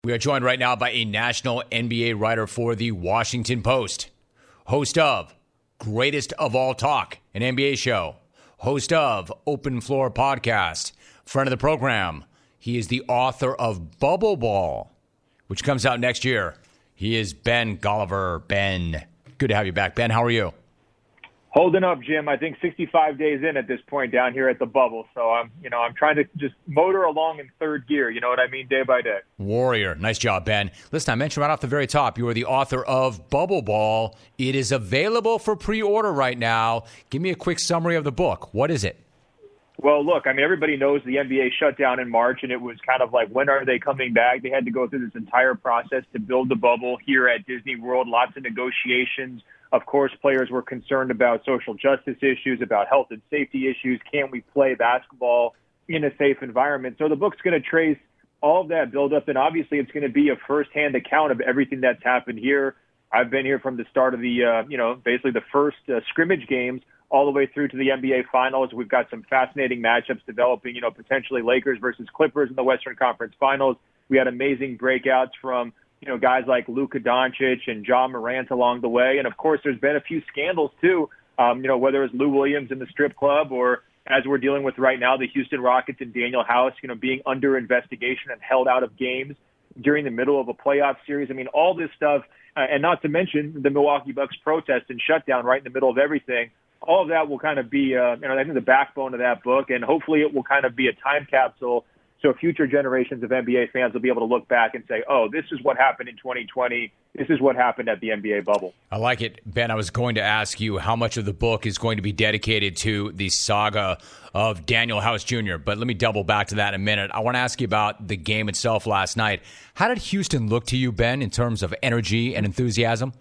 We are joined right now by a national NBA writer for the Washington Post, host of Greatest of All Talk, an NBA show, host of Open Floor Podcast, friend of the program. He is the author of Bubble Ball, which comes out next year. He is Ben Golliver. Ben, good to have you back. Ben, how are you? Holding up, Jim. I think 65 days in at this point down here at the bubble. So I'm trying to just motor along in third gear. You know what I mean? Day by day. Warrior. Nice job, Ben. Listen, I mentioned right off the very top, you are the author of Bubble Ball. It is available for pre-order right now. Give me a quick summary of the book. What is it? Well, look, I mean, everybody knows the NBA shut down in March, and it was kind of like, when are they coming back? They had to go through this entire process to build the bubble here at Disney World, lots of negotiations. Of course, players were concerned about social justice issues, about health and safety issues. Can we play basketball in a safe environment? So the book's going to trace all of that buildup, and obviously it's going to be a firsthand account of everything that's happened here. I've been here from the start of the, basically the first scrimmage games all the way through to the NBA Finals. We've got some fascinating matchups developing, potentially Lakers versus Clippers in the Western Conference Finals. We had amazing breakouts from guys like Luka Doncic and Ja Morant along the way. And, of course, there's been a few scandals, too, whether it's Lou Williams in the strip club or, as we're dealing with right now, the Houston Rockets and Daniel House, being under investigation and held out of games during the middle of a playoff series. I mean, all this stuff, and not to mention the Milwaukee Bucks protest and shutdown right in the middle of everything. All of that will kind of be, I think, the backbone of that book, and hopefully it will kind of be a time capsule so future generations of NBA fans will be able to look back and say, oh, this is what happened in 2020. This is what happened at the NBA bubble. I like it. Ben, I was going to ask you how much of the book is going to be dedicated to the saga of Daniel House Jr., but let me double back to that in a minute. I want to ask you about the game itself last night. How did Houston look to you, Ben, in terms of energy and enthusiasm?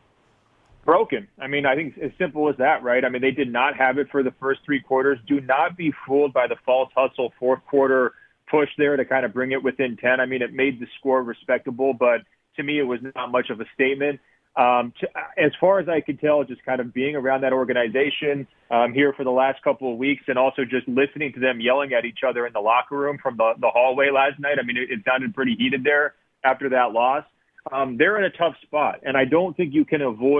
Broken. I mean, I think as simple as that, right? I mean, they did not have it for the first three quarters. Do not be fooled by the false hustle fourth quarter push there to kind of bring it within 10. I mean, it made the score respectable, but to me, it was not much of a statement. As far as I could tell, just kind of being around that organization here for the last couple of weeks and also just listening to them yelling at each other in the locker room from the hallway last night. I mean, it sounded pretty heated there after that loss. They're in a tough spot, and I don't think you can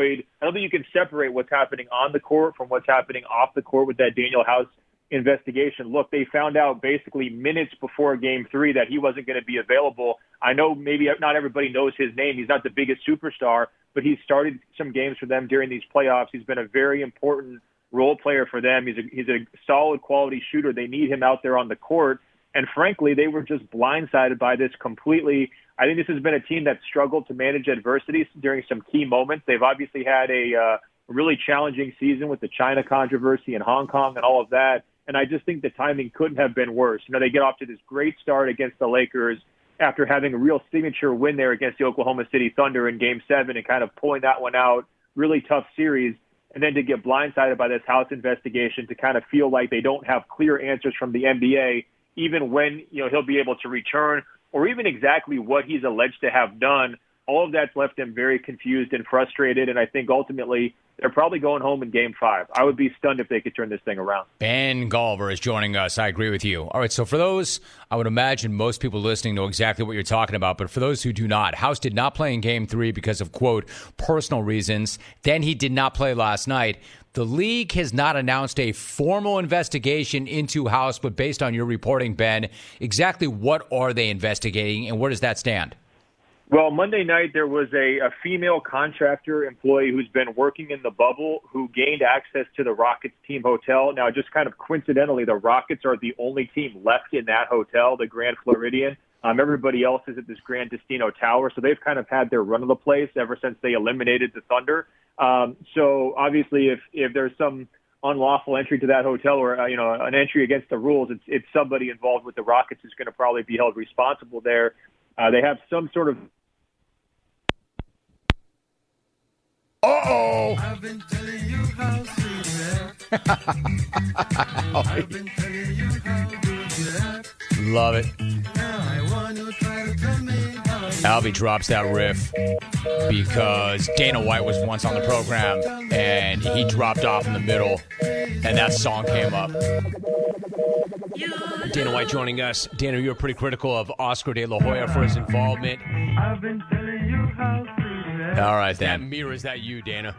separate what's happening on the court from what's happening off the court with that Daniel House investigation. Look, they found out basically minutes before Game 3 that he wasn't going to be available. I know maybe not everybody knows his name. He's not the biggest superstar, but he's started some games for them during these playoffs. He's been a very important role player for them. He's a solid quality shooter. They need him out there on the court. And frankly, they were just blindsided by this completely. I think this has been a team that struggled to manage adversity during some key moments. They've obviously had a really challenging season with the China controversy in Hong Kong and all of that. And I just think the timing couldn't have been worse. They get off to this great start against the Lakers after having a real signature win there against the Oklahoma City Thunder in Game 7 and kind of pulling that one out. Really tough series. And then to get blindsided by this House investigation, to kind of feel like they don't have clear answers from the NBA, even when he'll be able to return, or even exactly what he's alleged to have done. All of that's left them very confused and frustrated, and I think ultimately they're probably going home in Game 5. I would be stunned if they could turn this thing around. Ben Golliver is joining us. I agree with you. All right, so for those, I would imagine most people listening know exactly what you're talking about, but for those who do not, House did not play in Game 3 because of, quote, personal reasons. Then he did not play last night. The league has not announced a formal investigation into House, but based on your reporting, Ben, exactly what are they investigating and where does that stand? Well, Monday night there was a female contractor employee who's been working in the bubble who gained access to the Rockets team hotel. Now, just kind of coincidentally, the Rockets are the only team left in that hotel, the Grand Floridian. Everybody else is at this Grand Destino Tower, so they've kind of had their run of the place ever since they eliminated the Thunder. So obviously, if there's some unlawful entry to that hotel or an entry against the rules, it's somebody involved with the Rockets who's going to probably be held responsible there. They have some sort of. Uh-oh. I've been telling you how sweet you are. I've been telling you how good you are. Love it. Now I want to try to tell me how Albie drops that riff because Dana White was once on the program and he dropped off in the middle and that song came up. Dana White joining us. Dana, you were pretty critical of Oscar De La Hoya for his involvement. I've been telling you how to All right, then. That mirror, is that you, Dana?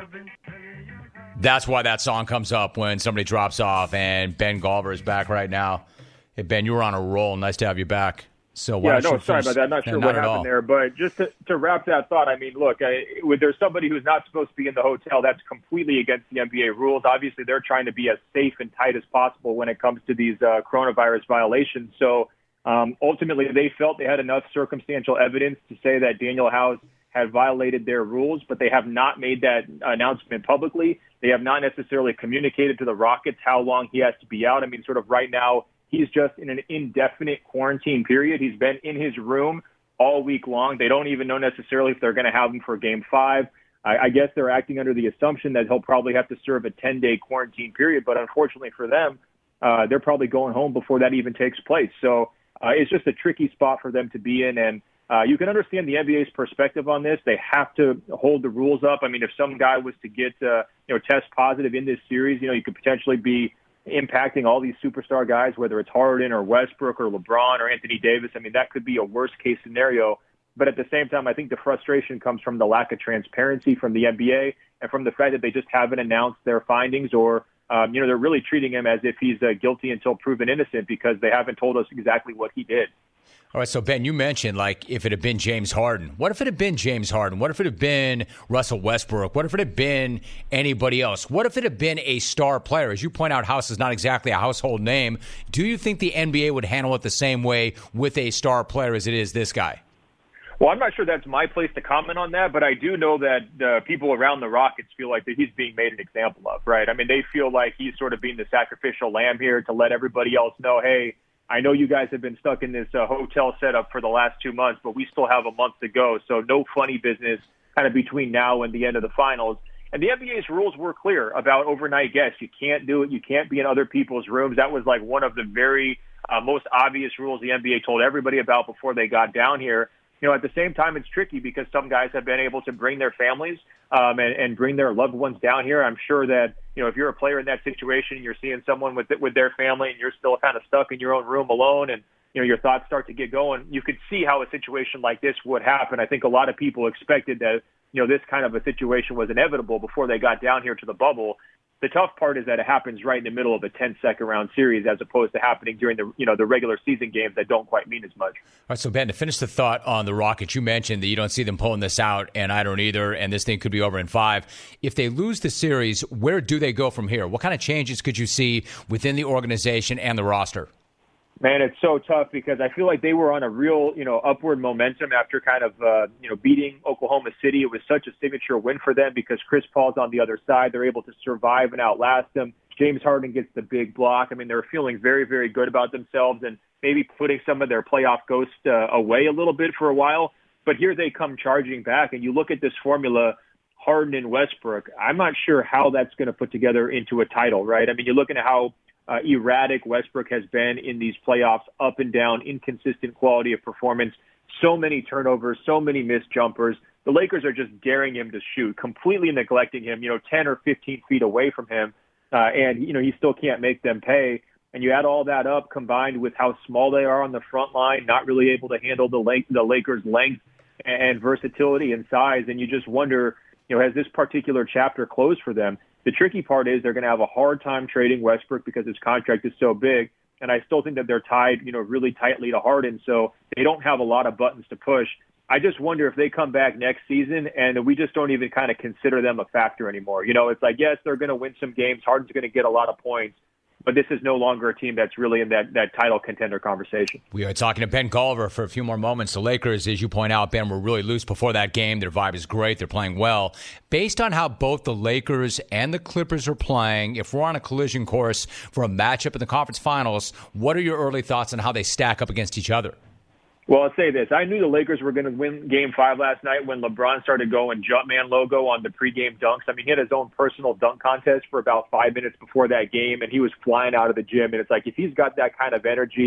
That's why that song comes up when somebody drops off, and Ben Golliver is back right now. Hey, Ben, you were on a roll. Nice to have you back. So sorry about that. I'm not sure what happened there. But just to wrap that thought, I mean, look, there's somebody who's not supposed to be in the hotel. That's completely against the NBA rules. Obviously, they're trying to be as safe and tight as possible when it comes to these coronavirus violations. So ultimately, they felt they had enough circumstantial evidence to say that Daniel House had violated their rules, but they have not made that announcement publicly. They have not necessarily communicated to the Rockets how long he has to be out. I mean, sort of right now, he's just in an indefinite quarantine period. He's been in his room all week long. They don't even know necessarily if they're going to have him for Game 5. I guess they're acting under the assumption that he'll probably have to serve a 10-day quarantine period. But unfortunately for them, they're probably going home before that even takes place. So it's just a tricky spot for them to be in. And you can understand the NBA's perspective on this. They have to hold the rules up. I mean, if some guy was to get test positive in this series, you could potentially be impacting all these superstar guys, whether it's Harden or Westbrook or LeBron or Anthony Davis. I mean, that could be a worst-case scenario. But at the same time, I think the frustration comes from the lack of transparency from the NBA and from the fact that they just haven't announced their findings or, they're really treating him as if he's guilty until proven innocent because they haven't told us exactly what he did. All right, so Ben, you mentioned if it had been James Harden. What if it had been James Harden? What if it had been Russell Westbrook? What if it had been anybody else? What if it had been a star player? As you point out, House is not exactly a household name. Do you think the NBA would handle it the same way with a star player as it is this guy? Well, I'm not sure that's my place to comment on that, but I do know that people around the Rockets feel like that he's being made an example of, right? I mean, they feel like he's sort of being the sacrificial lamb here to let everybody else know, hey, I know you guys have been stuck in this hotel setup for the last 2 months, but we still have a month to go. So no funny business kind of between now and the end of the finals. And the NBA's rules were clear about overnight guests. You can't do it. You can't be in other people's rooms. That was like one of the very most obvious rules the NBA told everybody about before they got down here. At the same time, it's tricky because some guys have been able to bring their families and bring their loved ones down here. I'm sure that, if you're a player in that situation, you're seeing someone with their family and you're still kind of stuck in your own room alone and, your thoughts start to get going. You could see how a situation like this would happen. I think a lot of people expected that, this kind of a situation was inevitable before they got down here to the bubble. The tough part is that it happens right in the middle of a 10-second round series as opposed to happening during the regular season games that don't quite mean as much. All right, so Ben, to finish the thought on the Rockets, you mentioned that you don't see them pulling this out, and I don't either, and this thing could be over in 5. If they lose the series, where do they go from here? What kind of changes could you see within the organization and the roster? Man, it's so tough because I feel like they were on a real, upward momentum after kind of, beating Oklahoma City. It was such a signature win for them because Chris Paul's on the other side. They're able to survive and outlast them. James Harden gets the big block. I mean, they're feeling very, very good about themselves and maybe putting some of their playoff ghosts away a little bit for a while. But here they come charging back, and you look at this formula, Harden and Westbrook. I'm not sure how that's going to put together into a title, right? I mean, you're looking at how erratic Westbrook has been in these playoffs, up and down, inconsistent quality of performance, so many turnovers, so many missed jumpers. The Lakers are just daring him to shoot, completely neglecting him, 10 or 15 feet away from him. And he still can't make them pay. And you add all that up combined with how small they are on the front line, not really able to handle the Lakers' length and versatility and size. And you just wonder, has this particular chapter closed for them? The tricky part is they're going to have a hard time trading Westbrook because his contract is so big. And I still think that they're tied, really tightly to Harden. So they don't have a lot of buttons to push. I just wonder if they come back next season and we just don't even kind of consider them a factor anymore. It's like, yes, they're going to win some games. Harden's going to get a lot of points. But this is no longer a team that's really in that title contender conversation. We are talking to Ben Golliver for a few more moments. The Lakers, as you point out, Ben, were really loose before that game. Their vibe is great. They're playing well. Based on how both the Lakers and the Clippers are playing, if we're on a collision course for a matchup in the conference finals, what are your early thoughts on how they stack up against each other? Well, I'll say this. I knew the Lakers were going to win Game 5 last night when LeBron started going Jumpman logo on the pregame dunks. I mean, he had his own personal dunk contest for about 5 minutes before that game, and he was flying out of the gym. And it's like, if he's got that kind of energy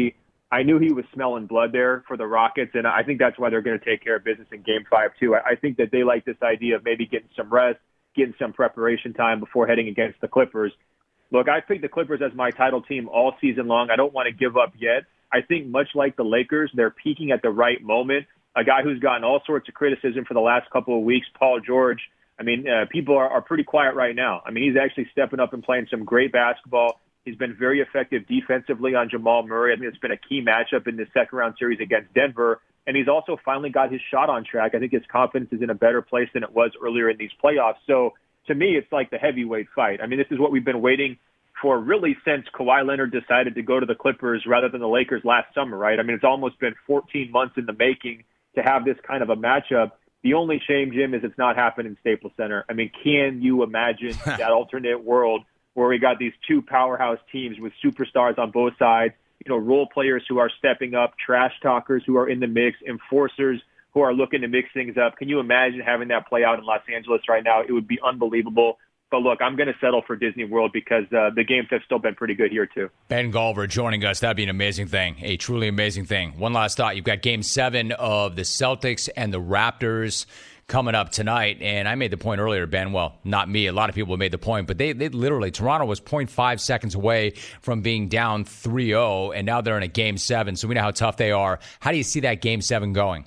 I knew he was smelling blood there for the Rockets, and I think that's why they're going to take care of business in Game 5, too. I think that they like this idea of maybe getting some rest, getting some preparation time before heading against the Clippers. Look, I picked the Clippers as my title team all season long. I don't want to give up yet. I think much like the Lakers, they're peaking at the right moment. A guy who's gotten all sorts of criticism for the last couple of weeks, Paul George. I mean, people are pretty quiet right now. I mean, he's actually stepping up and playing some great basketball. He's been very effective defensively on Jamal Murray. I think it's been a key matchup in the second-round series against Denver. And he's also finally got his shot on track. I think his confidence is in a better place than it was earlier in these playoffs. So, to me, it's like the heavyweight fight. I mean, this is what we've been waiting for really since Kawhi Leonard decided to go to the Clippers rather than the Lakers last summer, right? I mean, it's almost been 14 months in the making to have this kind of a matchup. The only shame, Jim, is it's not happened in Staples Center. I mean, can you imagine that alternate world where we got these two powerhouse teams with superstars on both sides, you know, role players who are stepping up, trash talkers who are in the mix, enforcers who are looking to mix things up? Can you imagine having that play out in Los Angeles right now? It would be unbelievable. But look, I'm going to settle for Disney World because the games have still been pretty good here, too. Ben Golliver joining us. That'd be an amazing thing, a truly amazing thing. One last thought. You've got Game 7 of the Celtics and the Raptors coming up tonight. And I made the point earlier, Ben. Well, not me. A lot of people made the point. But they literally, Toronto was 0.5 seconds away from being down 3-0. And now they're in a Game 7. So we know how tough they are. How do you see that Game 7 going?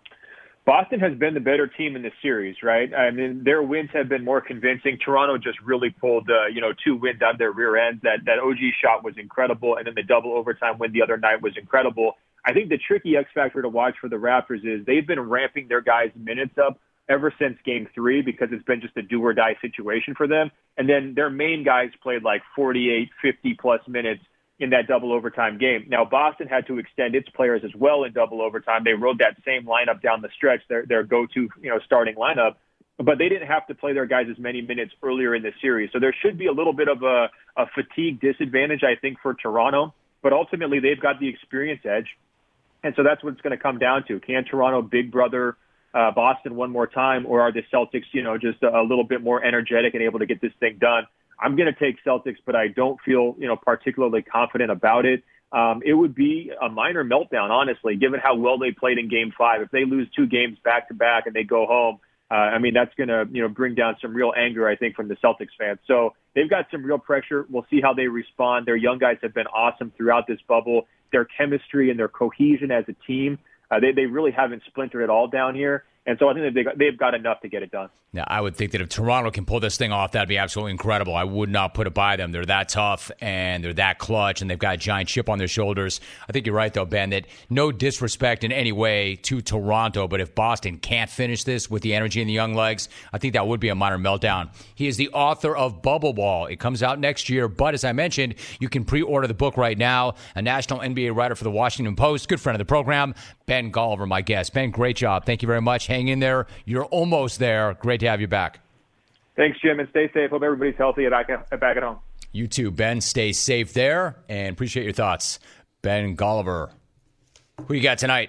Boston has been the better team in this series, right? I mean, their wins have been more convincing. Toronto just really pulled, 2 wins out of their rear ends. That OG shot was incredible, and then the double overtime win the other night was incredible. I think the tricky X factor to watch for the Raptors is they've been ramping their guys' minutes up ever since Game 3 because it's been just a do-or-die situation for them. And then their main guys played like 48, 50-plus minutes in that double overtime game. Now, Boston had to extend its players as well in double overtime. They rode that same lineup down the stretch, their go-to, starting lineup, but they didn't have to play their guys as many minutes earlier in the series. So there should be a little bit of a fatigue disadvantage, I think, for Toronto, but ultimately they've got the experience edge. And so that's what it's going to come down to. Can Toronto big brother Boston one more time, or are the Celtics, just a little bit more energetic and able to get this thing done? I'm going to take Celtics, but I don't feel, particularly confident about it. It would be a minor meltdown, honestly, given how well they played in Game 5. If they lose 2 games back-to-back and they go home, that's going to, bring down some real anger, I think, from the Celtics fans. So they've got some real pressure. We'll see how they respond. Their young guys have been awesome throughout this bubble. Their chemistry and their cohesion as a team, they really haven't splintered at all down here. And so I think they've got enough to get it done. Now, I would think that if Toronto can pull this thing off, that'd be absolutely incredible. I would not put it by them. They're that tough, and they're that clutch, and they've got a giant chip on their shoulders. I think you're right, though, Ben, that no disrespect in any way to Toronto, but if Boston can't finish this with the energy and the young legs, I think that would be a minor meltdown. He is the author of Bubble Ball. It comes out next year, but as I mentioned, you can pre-order the book right now. A national NBA writer for the Washington Post, good friend of the program, Ben Golliver, my guest. Ben, great job. Thank you very much. Hang in there. You're almost there. Great to have you back. Thanks, Jim, and stay safe. Hope everybody's healthy back at home. You too, Ben. Stay safe there, and appreciate your thoughts. Ben Golliver. Who you got tonight?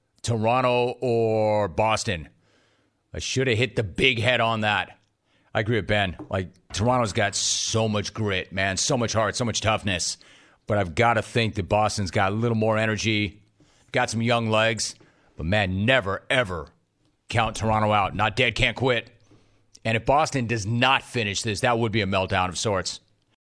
Toronto or Boston? I should have hit the big head on that. I agree with Ben. Toronto's got so much grit, man, so much heart, so much toughness. But I've got to think that Boston's got a little more energy, got some young legs. But, man, never, ever count Toronto out. Not dead, can't quit. And if Boston does not finish this, that would be a meltdown of sorts.